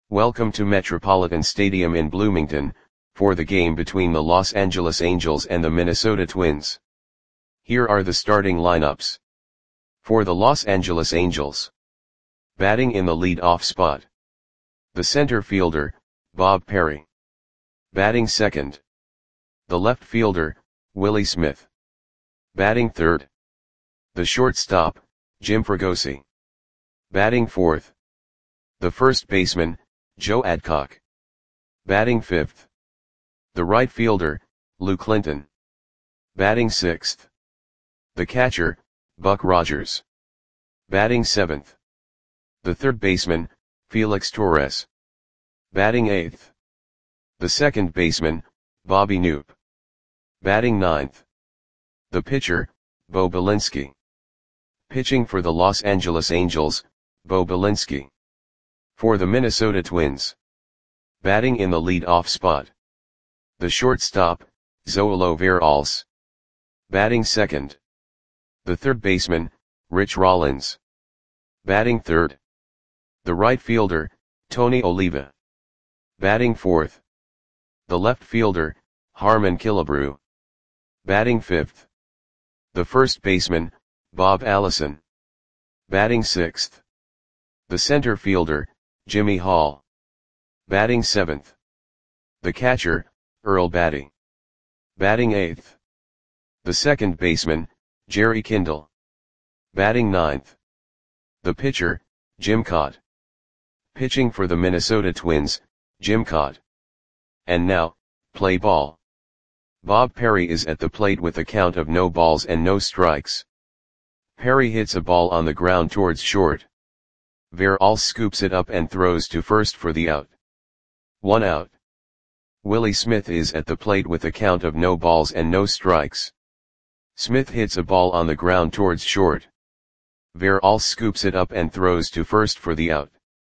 Welcome to Metropolitan Stadium in Bloomington, for the game between the Los Angeles Angels and the Minnesota Twins. Here are the starting lineups. For the Los Angeles Angels. Batting in the lead-off spot. The center fielder, Bob Perry. Batting second. The left fielder, Willie Smith. Batting third. The shortstop, Jim Fregosi. Batting fourth. The first baseman, Joe Adcock. Batting fifth. The right fielder, Lou Clinton. Batting sixth. The catcher, Buck Rogers. Batting seventh. The third baseman, Felix Torres. Batting eighth. The second baseman, Bobby Knoop. Batting ninth. The pitcher, Bo Belinsky. Pitching for the Los Angeles Angels, Bo Belinsky. For the Minnesota Twins. Batting in the lead-off spot. The shortstop, Zoilo Veralles. Batting second. The third baseman, Rich Rollins. Batting third. The right fielder, Tony Oliva. Batting fourth. The left fielder, Harmon Killebrew. Batting fifth. The first baseman, Bob Allison. Batting sixth. The center fielder, Jimmy Hall. Batting seventh. The catcher, Earl Batty. Batting eighth. The second baseman, Jerry Kindle. Batting ninth. The pitcher, Jim Kaat. Pitching for the Minnesota Twins, Jim Kaat. And now, play ball. Bob Perry is at the plate with a count of no balls and no strikes. Perry hits a ball on the ground towards short. Veralles scoops it up and throws to first for the out. 1 out. Willie Smith is at the plate with a count of no balls and no strikes. Smith hits a ball on the ground towards short. Veralles scoops it up and throws to first for the out.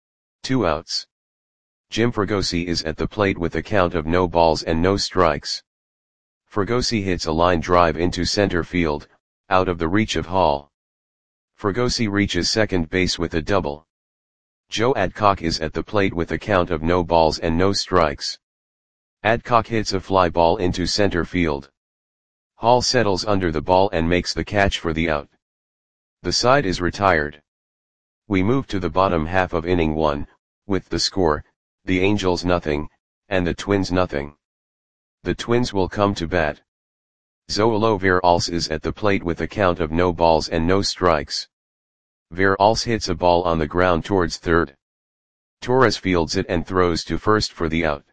2 outs. Jim Fregosi is at the plate with a count of no balls and no strikes. Fregosi hits a line drive into center field, out of the reach of Hall. Fregosi reaches second base with a double. Joe Adcock is at the plate with a count of no balls and no strikes. Adcock hits a fly ball into center field. Hall settles under the ball and makes the catch for the out. The side is retired. We move to the bottom half of inning 1, with the score, the Angels nothing, and the Twins nothing. The Twins will come to bat. Zoilo Veralles is at the plate with a count of no balls and no strikes. Veralles hits a ball on the ground towards third. Torres fields it and throws to first for the out.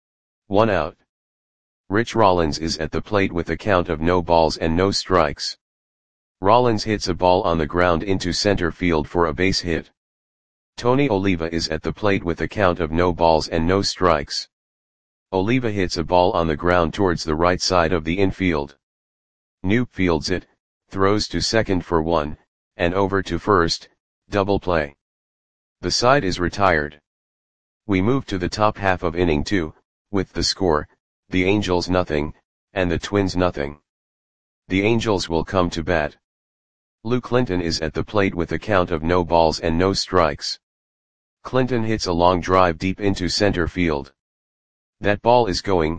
1 out. Rich Rollins is at the plate with a count of no balls and no strikes. Rollins hits a ball on the ground into center field for a base hit. Tony Oliva is at the plate with a count of no balls and no strikes. Oliva hits a ball on the ground towards the right side of the infield. Knoop fields it, throws to second for 1, and over to first, double play. The side is retired. We move to the top half of inning 2, with the score, the Angels nothing, and the Twins nothing. The Angels will come to bat. Lou Clinton is at the plate with a count of no balls and no strikes. Clinton hits a long drive deep into center field. That ball is gone.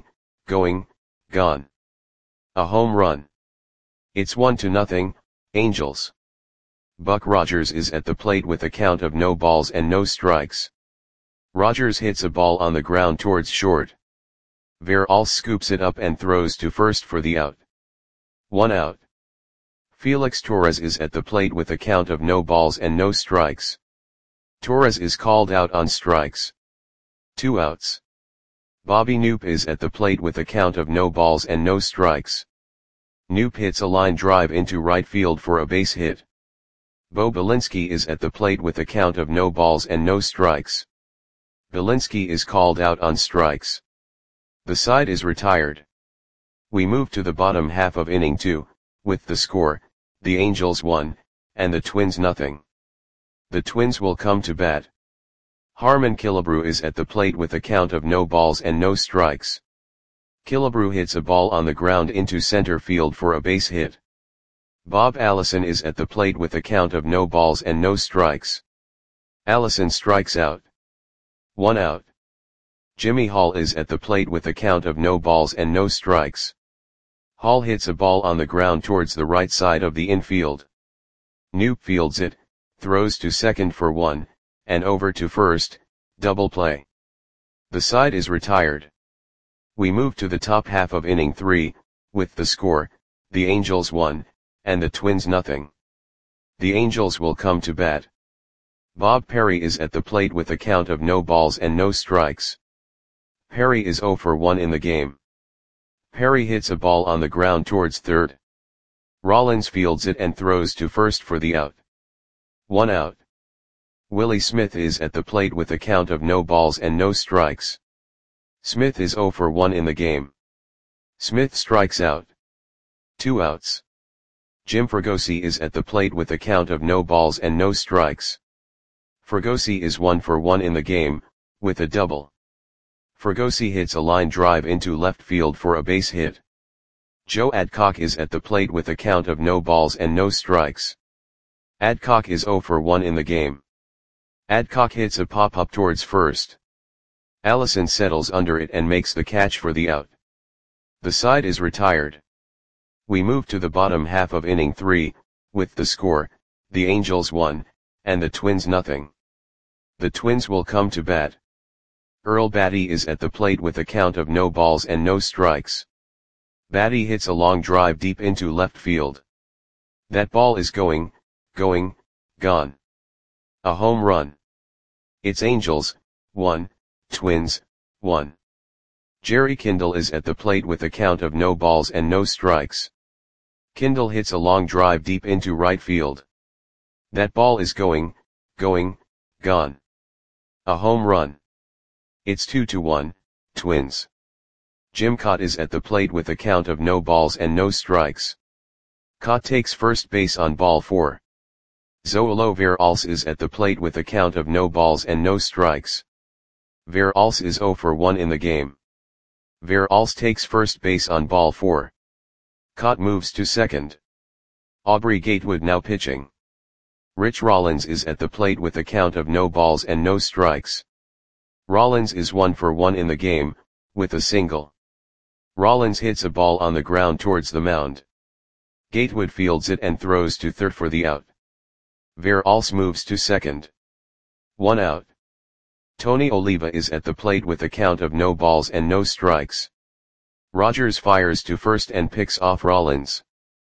A home run. It's 1-0, Angels. Buck Rogers is at the plate with a count of no balls and no strikes. Rogers hits a ball on the ground towards short. Veralles scoops it up and throws to first for the out. 1 out. Felix Torres is at the plate with a count of no balls and no strikes. Torres is called out on strikes. 2 outs. Bobby Knoop is at the plate with a count of no balls and no strikes. Knoop hits a line drive into right field for a base hit. Bo Belinsky is at the plate with a count of no balls and no strikes. Belinsky is called out on strikes. The side is retired. We move to the bottom half of inning 2, with the score, the Angels 1, and the Twins nothing. The Twins will come to bat. Harmon Killebrew is at the plate with a count of no balls and no strikes. Killebrew hits a ball on the ground into center field for a base hit. Bob Allison is at the plate with a count of no balls and no strikes. Allison strikes out. 1 out. Jimmy Hall is at the plate with a count of no balls and no strikes. Hall hits a ball on the ground towards the right side of the infield. Knoop fields it, throws to second for 1, and over to first, double play. The side is retired. We move to the top half of inning 3, with the score, the Angels 1, and the Twins nothing. The Angels will come to bat. Bob Perry is at the plate with a count of no balls and no strikes. Perry is 0 for 1 in the game. Perry hits a ball on the ground towards third. Rollins fields it and throws to first for the out. 1 out. Willie Smith is at the plate with a count of no balls and no strikes. Smith is 0 for 1 in the game. Smith strikes out. 2 outs. Jim Fregosi is at the plate with a count of no balls and no strikes. Fregosi is 1 for 1 in the game, with a double. Fregosi hits a line drive into left field for a base hit. Joe Adcock is at the plate with a count of no balls and no strikes. Adcock is 0 for 1 in the game. Adcock hits a pop-up towards first. Allison settles under it and makes the catch for the out. The side is retired. We move to the bottom half of inning 3, with the score, the Angels 1, and the Twins nothing. The Twins will come to bat. Earl Batty is at the plate with a count of no balls and no strikes. Batty hits a long drive deep into left field. That ball is going, gone. A home run. It's Angels, 1, Twins, 1. Jerry Kindle is at the plate with a count of no balls and no strikes. Kindle hits a long drive deep into right field. That ball is going, gone. A home run. It's 2-1, Twins. Jim Cott is at the plate with a count of no balls and no strikes. Cott takes first base on ball 4. Zoilo Veralce is at the plate with a count of no balls and no strikes. Veralce is 0 for 1 in the game. Veralce takes first base on ball 4. Cott moves to second. Aubrey Gatewood now pitching. Rich Rollins is at the plate with a count of no balls and no strikes. Rollins is 1 for 1 in the game, with a single. Rollins hits a ball on the ground towards the mound. Gatewood fields it and throws to third for the out. Veralce moves to second. 1 out. Tony Oliva is at the plate with a count of no balls and no strikes. Rogers fires to first and picks off Rollins.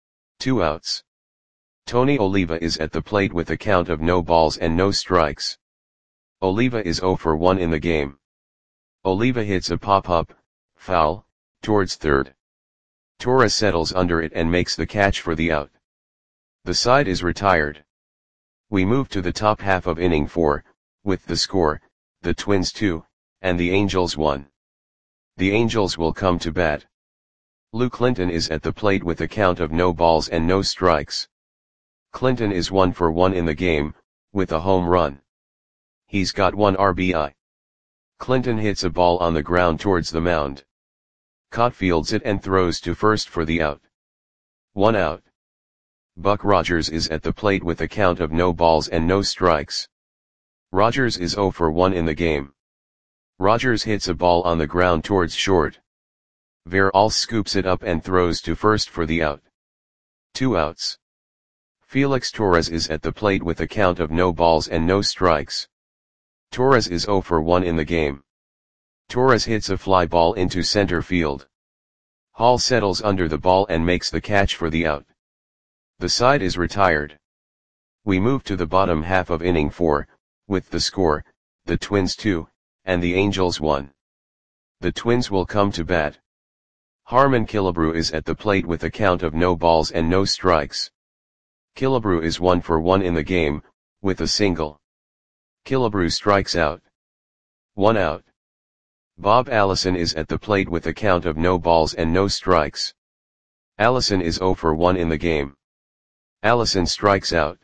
2 outs. Tony Oliva is at the plate with a count of no balls and no strikes. Oliva is 0 for 1 in the game. Oliva hits a pop-up, foul, towards third. Torres settles under it and makes the catch for the out. The side is retired. We move to the top half of inning 4, with the score, the Twins 2, and the Angels 1. The Angels will come to bat. Lou Clinton is at the plate with a count of no balls and no strikes. Clinton is 1 for 1 in the game, with a home run. He's got 1 RBI. Clinton hits a ball on the ground towards the mound. Cott fields it and throws to first for the out. 1 out. Buck Rogers is at the plate with a count of no balls and no strikes. Rogers is 0 for 1 in the game. Rogers hits a ball on the ground towards short. Veralce scoops it up and throws to first for the out. 2 outs. Felix Torres is at the plate with a count of no balls and no strikes. Torres is 0 for 1 in the game. Torres hits a fly ball into center field. Hall settles under the ball and makes the catch for the out. The side is retired. We move to the bottom half of inning 4, with the score, the Twins 2, and the Angels 1. The Twins will come to bat. Harmon Killebrew is at the plate with a count of no balls and no strikes. Killebrew is 1 for 1 in the game, with a single. Killebrew strikes out. 1 out. Bob Allison is at the plate with a count of no balls and no strikes. Allison is 0 for 1 in the game. Allison strikes out.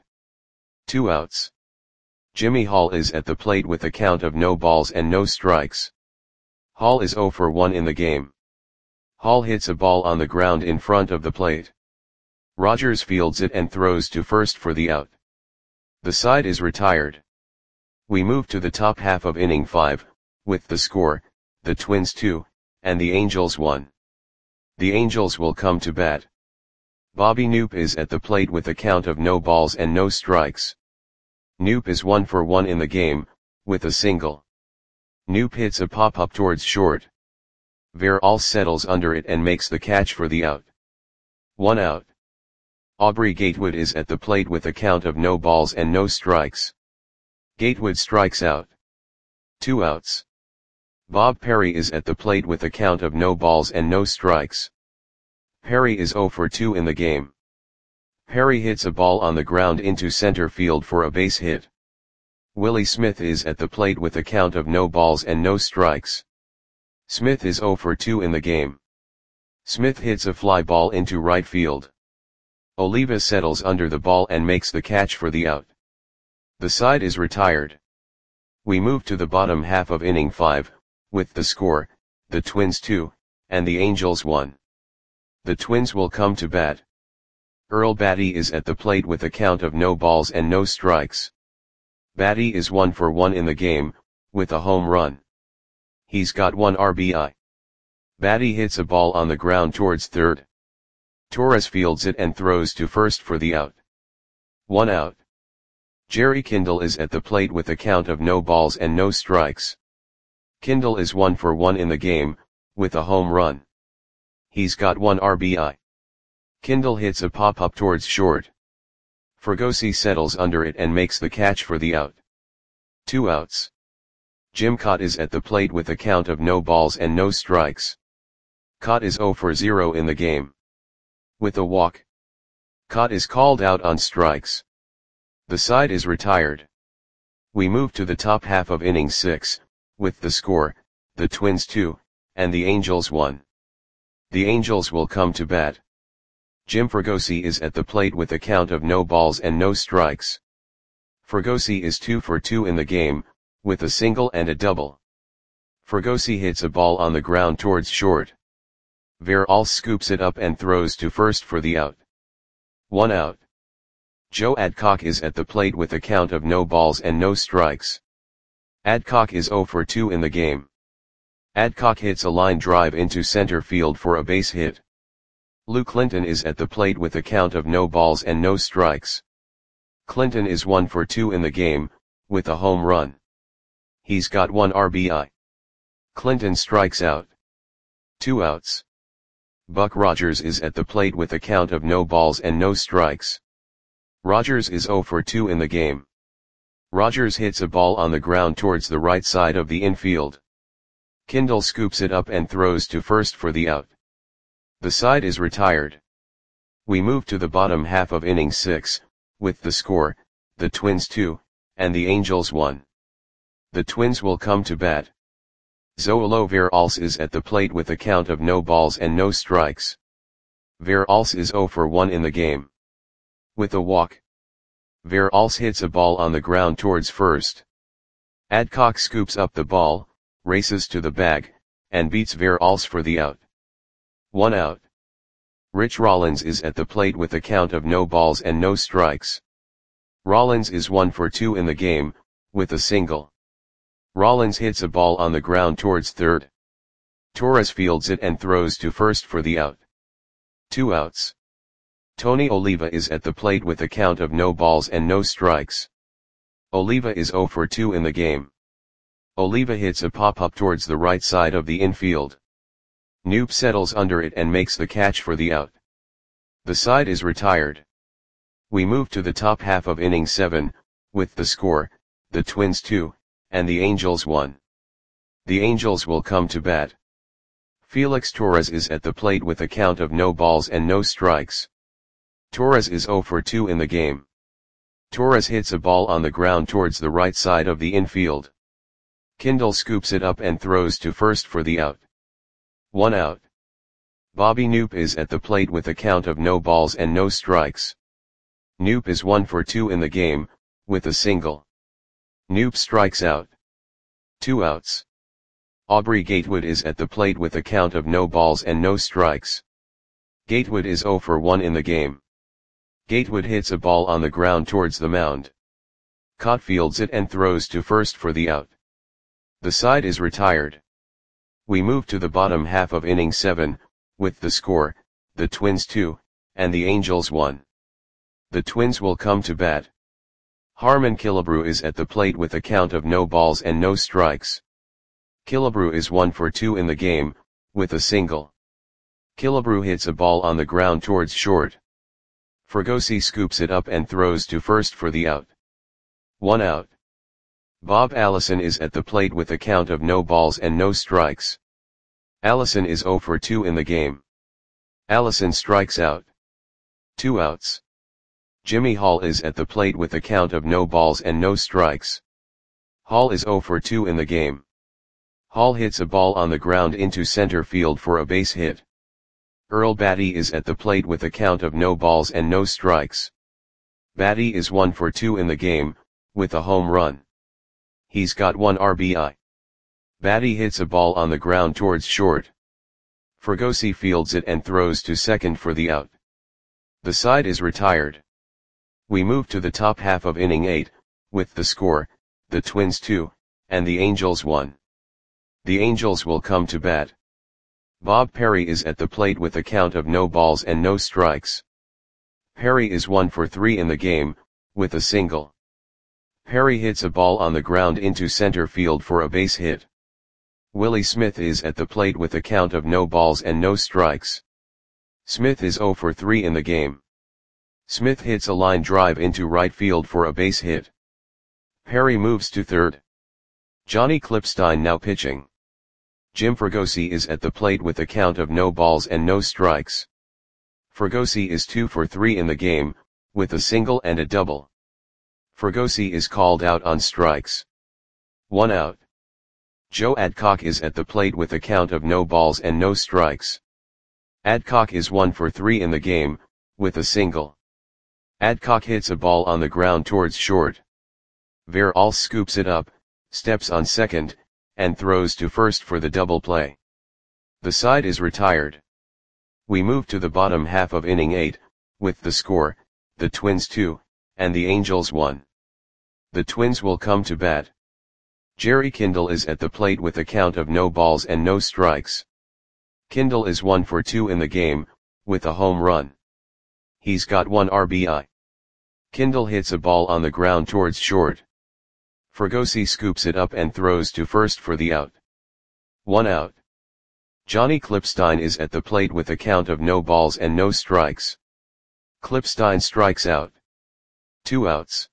2 outs. Jimmy Hall is at the plate with a count of no balls and no strikes. Hall is 0 for 1 in the game. Hall hits a ball on the ground in front of the plate. Rogers fields it and throws to first for the out. The side is retired. We move to the top half of inning 5, with the score, the Twins 2, and the Angels 1. The Angels will come to bat. Bobby Knoop is at the plate with a count of no balls and no strikes. Knoop is 1 for 1 in the game, with a single. Knoop hits a pop-up towards short. Veralce settles under it and makes the catch for the out. 1 out. Aubrey Gatewood is at the plate with a count of no balls and no strikes. Gatewood strikes out. 2 outs. Bob Perry is at the plate with a count of no balls and no strikes. Perry is 0 for 2 in the game. Perry hits a ball on the ground into center field for a base hit. Willie Smith is at the plate with a count of no balls and no strikes. Smith is 0 for 2 in the game. Smith hits a fly ball into right field. Oliva settles under the ball and makes the catch for the out. The side is retired. We move to the bottom half of inning 5, with the score, the Twins 2, and the Angels 1. The Twins will come to bat. Earl Batty is at the plate with a count of no balls and no strikes. Batty is 1 for 1 in the game, with a home run. He's got 1 RBI. Batty hits a ball on the ground towards third. Torres fields it and throws to first for the out. 1 out. Jerry Kindle is at the plate with a count of no balls and no strikes. Kindle is 1 for 1 in the game, with a home run. He's got 1 RBI. Kindle hits a pop-up towards short. Fregosi settles under it and makes the catch for the out. 2 outs. Jim Kaat is at the plate with a count of no balls and no strikes. Kaat is 0 for 0 in the game. With a walk. Kaat is called out on strikes. The side is retired. We move to the top half of inning 6, with the score, the Twins 2, and the Angels 1. The Angels will come to bat. Jim Fregosi is at the plate with a count of no balls and no strikes. Fregosi is 2 for 2 in the game, with a single and a double. Fregosi hits a ball on the ground towards short. Veralce scoops it up and throws to first for the out. 1 out. Joe Adcock is at the plate with a count of no balls and no strikes. Adcock is 0 for 2 in the game. Adcock hits a line drive into center field for a base hit. Lou Clinton is at the plate with a count of no balls and no strikes. Clinton is 1 for 2 in the game, with a home run. He's got 1 RBI. Clinton strikes out. 2 outs. Buck Rogers is at the plate with a count of no balls and no strikes. Rogers is 0 for 2 in the game. Rogers hits a ball on the ground towards the right side of the infield. Kindle scoops it up and throws to first for the out. The side is retired. We move to the bottom half of inning 6, with the score, the Twins 2, and the Angels 1. The Twins will come to bat. Zoilo Veralce is at the plate with a count of no balls and no strikes. Veralce is 0 for 1 in the game. With a walk. Veralce hits a ball on the ground towards first. Adcock scoops up the ball, races to the bag, and beats Veralce for the out. 1 out. Rich Rollins is at the plate with a count of no balls and no strikes. Rollins is 1 for 2 in the game, with a single. Rollins hits a ball on the ground towards third. Torres fields it and throws to first for the out. 2 outs. Tony Oliva is at the plate with a count of no balls and no strikes. Oliva is 0 for 2 in the game. Oliva hits a pop-up towards the right side of the infield. Knoop settles under it and makes the catch for the out. The side is retired. We move to the top half of inning 7, with the score, the Twins 2, and the Angels 1. The Angels will come to bat. Felix Torres is at the plate with a count of no balls and no strikes. Torres is 0 for 2 in the game. Torres hits a ball on the ground towards the right side of the infield. Kindle scoops it up and throws to first for the out. 1 out. Bobby Knoop is at the plate with a count of no balls and no strikes. Knoop is 1 for 2 in the game, with a single. Knoop strikes out. 2 outs. Aubrey Gatewood is at the plate with a count of no balls and no strikes. Gatewood is 0 for 1 in the game. Gatewood hits a ball on the ground towards the mound. Kaat fields it and throws to first for the out. The side is retired. We move to the bottom half of inning 7, with the score, the Twins 2, and the Angels 1. The Twins will come to bat. Harmon Killebrew is at the plate with a count of no balls and no strikes. Killebrew is 1 for 2 in the game, with a single. Killebrew hits a ball on the ground towards short. Fregosi scoops it up and throws to first for the out. 1 out. Bob Allison is at the plate with a count of no balls and no strikes. Allison is 0 for 2 in the game. Allison strikes out. 2 outs. Jimmy Hall is at the plate with a count of no balls and no strikes. Hall is 0 for 2 in the game. Hall hits a ball on the ground into center field for a base hit. Earl Batty is at the plate with a count of no balls and no strikes. Batty is 1 for 2 in the game, with a home run. He's got 1 RBI. Batty hits a ball on the ground towards short. Fregosi fields it and throws to second for the out. The side is retired. We move to the top half of inning 8, with the score, the Twins 2, and the Angels 1. The Angels will come to bat. Bob Perry is at the plate with a count of no balls and no strikes. Perry is 1 for 3 in the game, with a single. Perry hits a ball on the ground into center field for a base hit. Willie Smith is at the plate with a count of no balls and no strikes. Smith is 0 for 3 in the game. Smith hits a line drive into right field for a base hit. Perry moves to third. Johnny Klipstein now pitching. Jim Fregosi is at the plate with a count of no balls and no strikes. Fregosi is 2 for 3 in the game, with a single and a double. Fregosi is called out on strikes. 1 out. Joe Adcock is at the plate with a count of no balls and no strikes. Adcock is 1 for 3 in the game, with a single. Adcock hits a ball on the ground towards short. Veralls scoops it up, steps on second, and throws to first for the double play. The side is retired. We move to the bottom half of inning 8, with the score, the Twins 2, and the Angels 1. The Twins will come to bat. Jerry Kindle is at the plate with a count of no balls and no strikes. Kindle is 1 for 2 in the game, with a home run. He's got 1 RBI. Kindle hits a ball on the ground towards short. Fregosi scoops it up and throws to first for the out. 1 out. Johnny Klipstein is at the plate with a count of no balls and no strikes. Klipstein strikes out. 2 outs.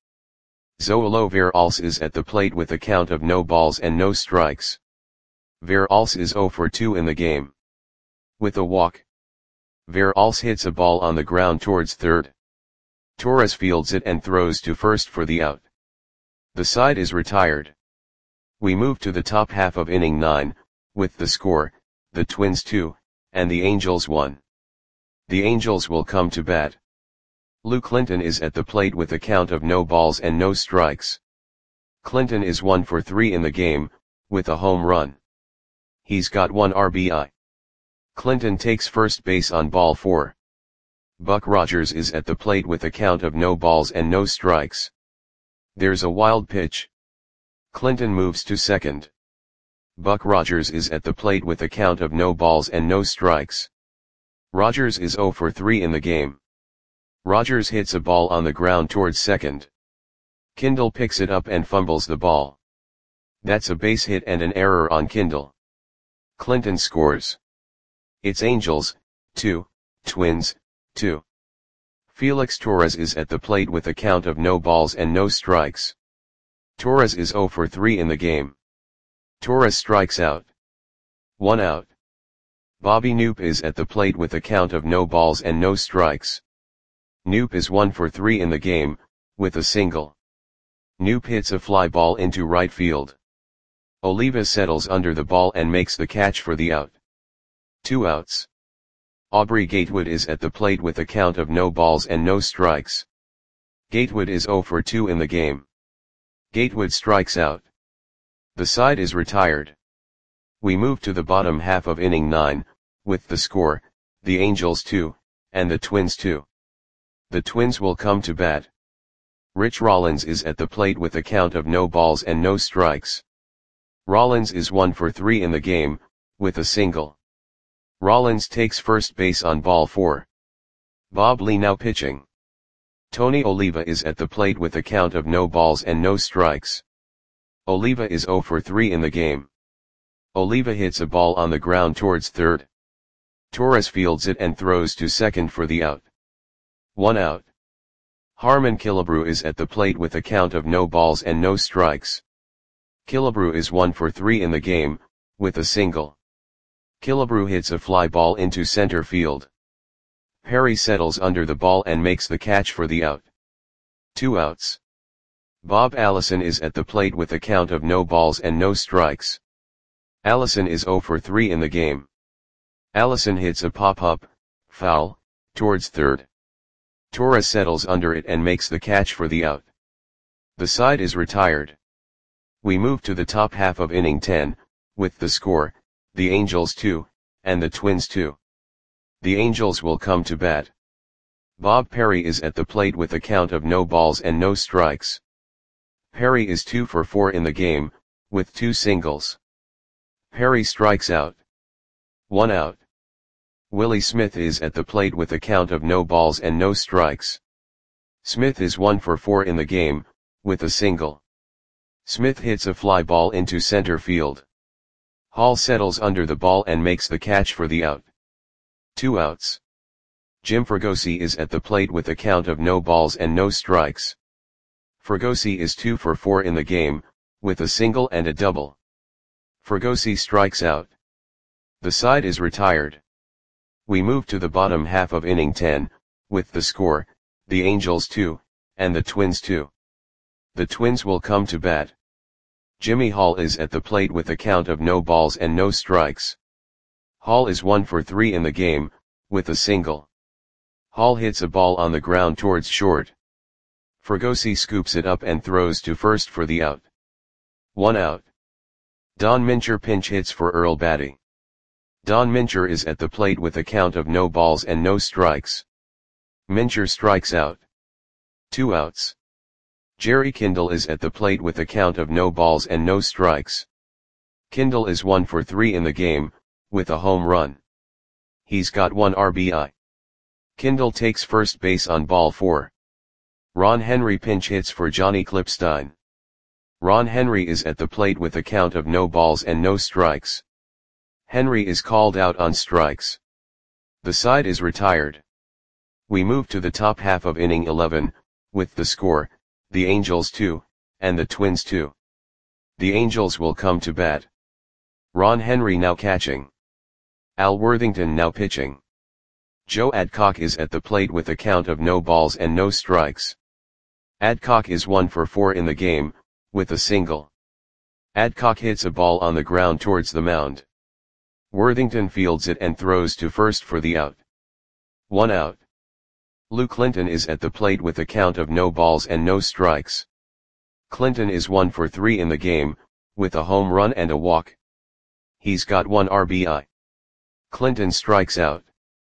Zoilo Veralls is at the plate with a count of no balls and no strikes. Veralls is 0 for 2 in the game. With a walk. Veralls hits a ball on the ground towards third. Torres fields it and throws to first for the out. The side is retired. We move to the top half of inning 9, with the score, the Twins 2, and the Angels 1. The Angels will come to bat. Lou Clinton is at the plate with a count of no balls and no strikes. Clinton is 1 for 3 in the game, with a home run. He's got 1 RBI. Clinton takes first base on ball 4. Buck Rogers is at the plate with a count of no balls and no strikes. There's a wild pitch. Clinton moves to second. Buck Rogers is at the plate with a count of no balls and no strikes. Rogers is 0 for 3 in the game. Rogers hits a ball on the ground towards second. Kindle picks it up and fumbles the ball. That's a base hit and an error on Kindle. Clinton scores. It's Angels, 2, Twins, 2. Felix Torres is at the plate with a count of no balls and no strikes. Torres is 0 for 3 in the game. Torres strikes out. 1 out. Bobby Knoop is at the plate with a count of no balls and no strikes. Knoop is 1 for 3 in the game, with a single. Knoop hits a fly ball into right field. Oliva settles under the ball and makes the catch for the out. 2 outs. Aubrey Gatewood is at the plate with a count of no balls and no strikes. Gatewood is 0 for 2 in the game. Gatewood strikes out. The side is retired. We move to the bottom half of inning 9, with the score, the Angels 2, and the Twins 2. The Twins will come to bat. Rich Rollins is at the plate with a count of no balls and no strikes. Rollins is 1 for 3 in the game, with a single. Rollins takes first base on ball 4. Bob Lee now pitching. Tony Oliva is at the plate with a count of no balls and no strikes. Oliva is 0 for 3 in the game. Oliva hits a ball on the ground towards third. Torres fields it and throws to second for the out. 1 out. Harmon Killebrew is at the plate with a count of no balls and no strikes. Killebrew is 1 for 3 in the game, with a single. Killebrew hits a fly ball into center field. Perry settles under the ball and makes the catch for the out. 2 outs. Bob Allison is at the plate with a count of no balls and no strikes. Allison is 0 for 3 in the game. Allison hits a pop-up, foul, towards third. Torres settles under it and makes the catch for the out. The side is retired. We move to the top half of inning 10, with the score, the Angels 2, and the Twins 2. The Angels will come to bat. Bob Perry is at the plate with a count of no balls and no strikes. Perry is 2 for 4 in the game, with 2 singles. Perry strikes out. 1 out. Willie Smith is at the plate with a count of no balls and no strikes. Smith is 1 for 4 in the game, with a single. Smith hits a fly ball into center field. Hall settles under the ball and makes the catch for the out. 2 outs. Jim Fregosi is at the plate with a count of no balls and no strikes. Fregosi is 2 for 4 in the game, with a single and a double. Fregosi strikes out. The side is retired. We move to the bottom half of inning 10, with the score, the Angels 2, and the Twins 2. The Twins will come to bat. Jimmy Hall is at the plate with a count of no balls and no strikes. Hall is 1 for 3 in the game, with a single. Hall hits a ball on the ground towards short. Fregosi scoops it up and throws to first for the out. 1 out. Don Mincher pinch hits for Earl Batty. Don Mincher is at the plate with a count of no balls and no strikes. Mincher strikes out. 2 outs. Jerry Kindle is at the plate with a count of no balls and no strikes. Kindle is 1 for 3 in the game, with a home run. He's got 1 RBI. Kindle takes first base on ball 4. Ron Henry pinch hits for Johnny Klipstein. Ron Henry is at the plate with a count of no balls and no strikes. Henry is called out on strikes. The side is retired. We move to the top half of inning 11, with the score, the Angels 2, and the Twins 2. The Angels will come to bat. Ron Henry now catching. Al Worthington now pitching. Joe Adcock is at the plate with a count of no balls and no strikes. Adcock is 1 for 4 in the game, with a single. Adcock hits a ball on the ground towards the mound. Worthington fields it and throws to first for the out. 1 out. Lou Clinton is at the plate with a count of no balls and no strikes. Clinton is 1 for 3 in the game, with a home run and a walk. He's got 1 RBI. Clinton strikes out.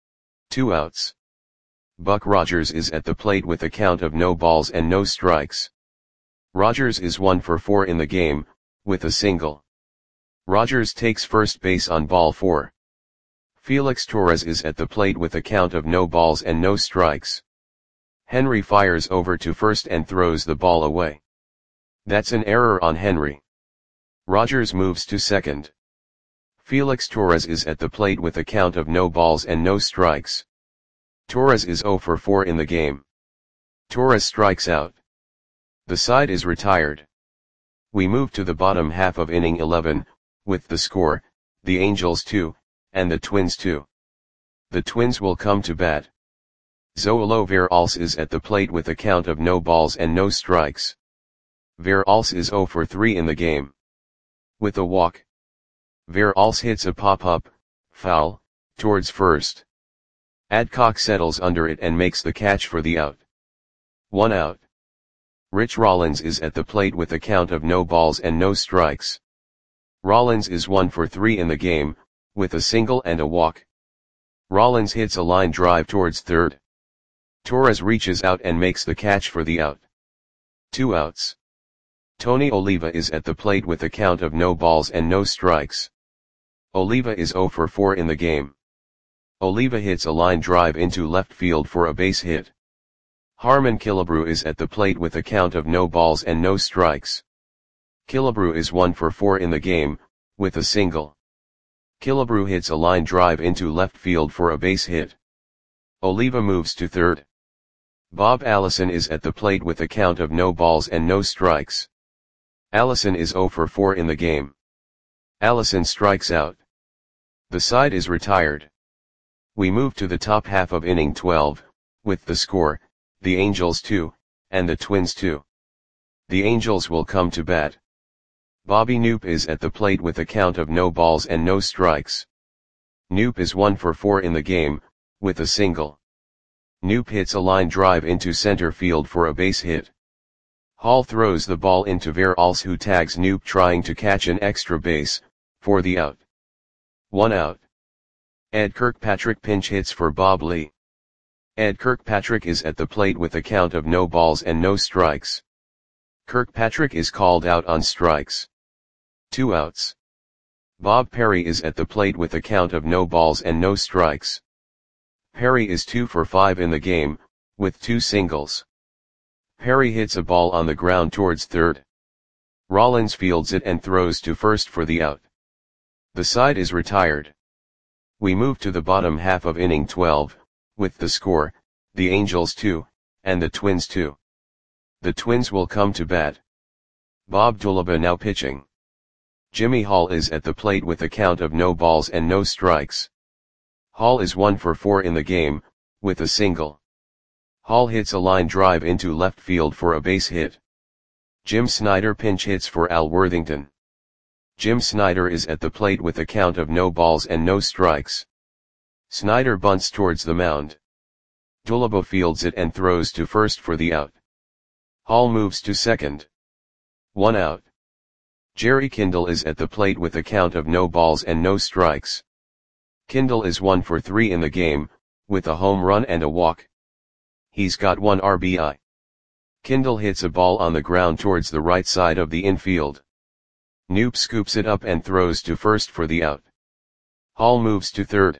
2 outs. Buck Rogers is at the plate with a count of no balls and no strikes. Rogers is 1 for 4 in the game, with a single. Rogers takes first base on ball 4. Felix Torres is at the plate with a count of no balls and no strikes. Henry fires over to first and throws the ball away. That's an error on Henry. Rogers moves to second. Felix Torres is at the plate with a count of no balls and no strikes. Torres is 0 for 4 in the game. Torres strikes out. The side is retired. We move to the bottom half of inning 11, with the score, the Angels 2, and the Twins 2. The Twins will come to bat. Zoilo Veralce is at the plate with a count of no balls and no strikes. Veralce is 0 for 3 in the game. With a walk. Veralce hits a pop-up, foul, towards first. Adcock settles under it and makes the catch for the out. 1 out. Rich Rollins is at the plate with a count of no balls and no strikes. Rollins is 1 for 3 in the game, with a single and a walk. Rollins hits a line drive towards third. Torres reaches out and makes the catch for the out. 2 outs. Tony Oliva is at the plate with a count of no balls and no strikes. Oliva is 0 for 4 in the game. Oliva hits a line drive into left field for a base hit. Harmon Killebrew is at the plate with a count of no balls and no strikes. Killebrew is 1 for 4 in the game, with a single. Killebrew hits a line drive into left field for a base hit. Oliva moves to third. Bob Allison is at the plate with a count of no balls and no strikes. Allison is 0 for 4 in the game. Allison strikes out. The side is retired. We move to the top half of inning 12, with the score, the Angels 2, and the Twins 2. The Angels will come to bat. Bobby Knoop is at the plate with a count of no balls and no strikes. Knoop is 1 for 4 in the game, with a single. Knoop hits a line drive into center field for a base hit. Hall throws the ball into Veralls, who tags Knoop trying to catch an extra base, for the out. 1 out. Ed Kirkpatrick pinch hits for Bob Lee. Ed Kirkpatrick is at the plate with a count of no balls and no strikes. Kirkpatrick is called out on strikes. 2 outs. Bob Perry is at the plate with a count of no balls and no strikes. Perry is 2 for 5 in the game, with 2 singles. Perry hits a ball on the ground towards third. Rollins fields it and throws to first for the out. The side is retired. We move to the bottom half of inning 12, with the score, the Angels 2, and the Twins 2. The Twins will come to bat. Bob Dulaba now pitching. Jimmy Hall is at the plate with a count of no balls and no strikes. Hall is 1 for 4 in the game, with a single. Hall hits a line drive into left field for a base hit. Jim Snyder pinch hits for Al Worthington. Jim Snyder is at the plate with a count of no balls and no strikes. Snyder bunts towards the mound. Dulaba fields it and throws to first for the out. Hall moves to second. 1 out. Jerry Kindle is at the plate with a count of no balls and no strikes. Kindle is 1 for 3 in the game, with a home run and a walk. He's got 1 RBI. Kindle hits a ball on the ground towards the right side of the infield. Knoop scoops it up and throws to first for the out. Hall moves to third.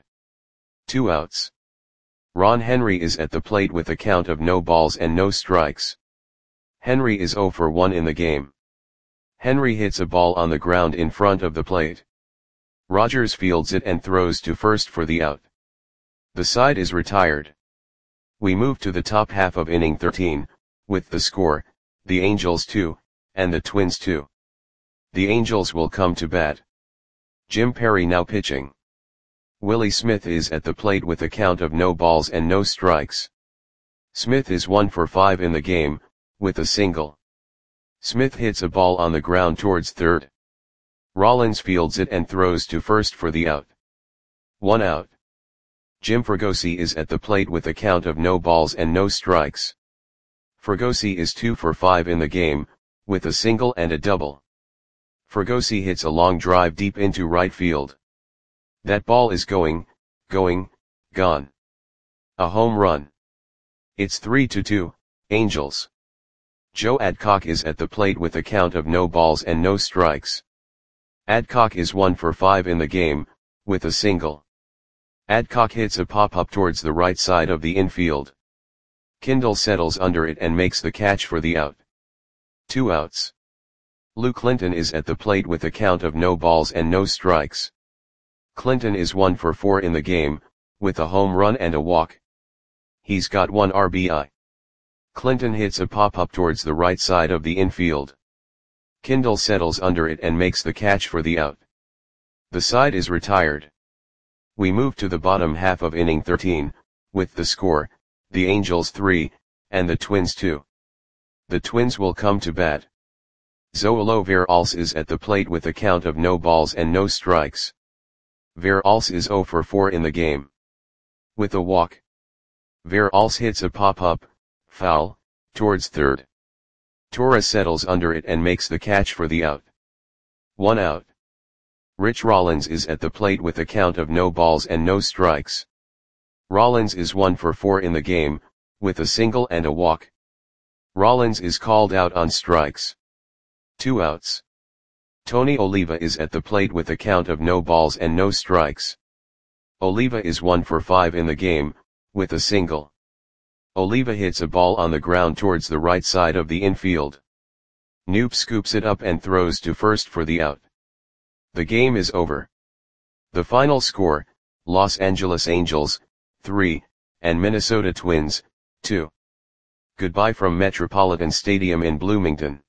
2 outs. Ron Henry is at the plate with a count of no balls and no strikes. Henry is 0 for 1 in the game. Henry hits a ball on the ground in front of the plate. Rogers fields it and throws to first for the out. The side is retired. We move to the top half of inning 13, with the score, the Angels 2, and the Twins 2. The Angels will come to bat. Jim Perry now pitching. Willie Smith is at the plate with a count of no balls and no strikes. Smith is 1 for 5 in the game, with a single. Smith hits a ball on the ground towards third. Rollins fields it and throws to first for the out. 1 out. Jim Fregosi is at the plate with a count of no balls and no strikes. Fregosi is 2 for 5 in the game, with a single and a double. Fregosi hits a long drive deep into right field. That ball is going, gone. A home run. It's 3-2, Angels. Joe Adcock is at the plate with a count of no balls and no strikes. Adcock is 1 for 5 in the game, with a single. Adcock hits a pop-up towards the right side of the infield. Kindle settles under it and makes the catch for the out. 2 outs. Lou Clinton is at the plate with a count of no balls and no strikes. Clinton is 1 for 4 in the game, with a home run and a walk. He's got 1 RBI. Clinton hits a pop-up towards the right side of the infield. Kindle settles under it and makes the catch for the out. The side is retired. We move to the bottom half of inning 13, with the score, the Angels 3, and the Twins 2. The Twins will come to bat. Zoilo Veralls is at the plate with a count of no balls and no strikes. Veralls is 0 for 4 in the game. With a walk. Veralls hits a pop-up, foul, towards third. Torres settles under it and makes the catch for the out. 1 out. Rich Rollins is at the plate with a count of no balls and no strikes. Rollins is 1 for 4 in the game, with a single and a walk. Rollins is called out on strikes. 2 outs. Tony Oliva is at the plate with a count of no balls and no strikes. Oliva is 1 for 5 in the game, with a single. Oliva hits a ball on the ground towards the right side of the infield. Knoop scoops it up and throws to first for the out. The game is over. The final score, Los Angeles Angels, 3, and Minnesota Twins, 2. Goodbye from Metropolitan Stadium in Bloomington.